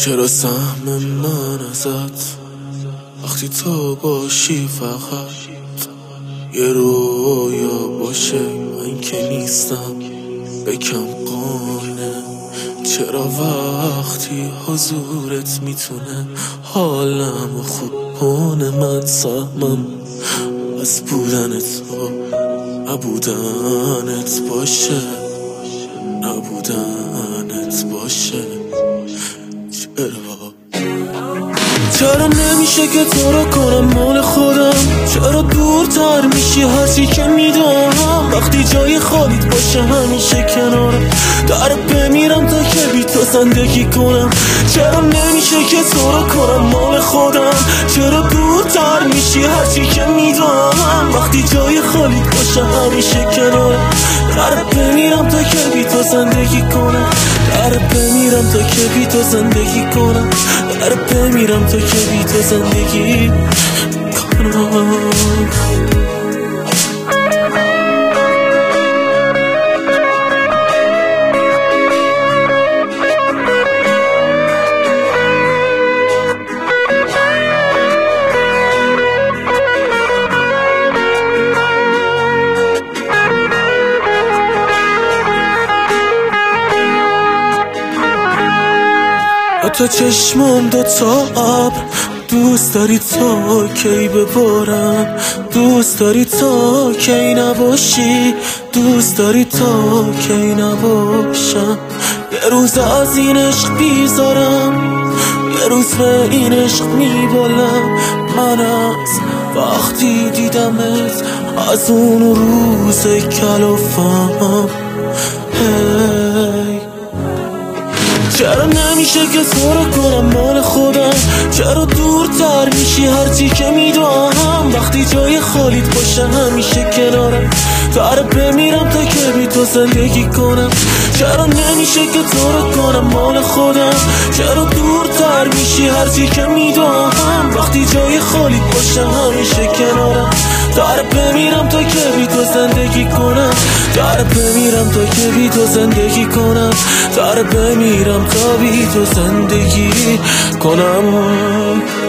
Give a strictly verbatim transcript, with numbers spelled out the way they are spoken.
چرا سهم من ازت وقتی تو باشی فقط یه رویا باشه من که نیستم بکم قانه. چرا وقتی حضورت میتونه حالم خوب کنه من سهمم از بودن تو نبودنت باشه نبودنت باشه. چرا چرا نمیشه که تو رو کنم مال خودم؟ چرا دورتر میشی هرچی که میدونم؟ وقتی جای خالیت باشه همیشه کنارم در بمیرم تا که بی تو زندگی کنم. چرا نمیشه که تو رو کنم مال خودم؟ چرا دورتر میشی هرچی که میدونم؟ وقتی جای خالیت باشه همیشه کنارم در بمیرم تا که بی تو زندگی کنم در بمیرم تا که بی تو زندگی کنم در بمیرم تا که بی تو زندگی کنم. تو چشمم دو تا ابر دوست داری تا کی ببارم؟ دوست داری تا کی نباشی؟ دوست داری تا کی نباشم؟ یه روز از این عشق بیزارم یه روز به این عشق میبالم. من از وقتی دیدمت از اون روز کلافم هی. چرا نمیشه که تو رو کنم مال خودم؟ چرا دورتر میشی هرچی که میدونم؟ وقتی جای خالیت باشه همیشه کنارم در بمیرم تا که بی تو زندگی کنم. چرا نمیشه که تو رو کنم مال خودم؟ چرا دورتر میشی هرچی که میدونم؟ وقتی جای خالیت باشه همیشه کنارم در بمیرم تا که بی تو زندگی کنم در بمیرم تا که بی تو زندگی کنم در بمیرم تا بی تو زندگی کنم.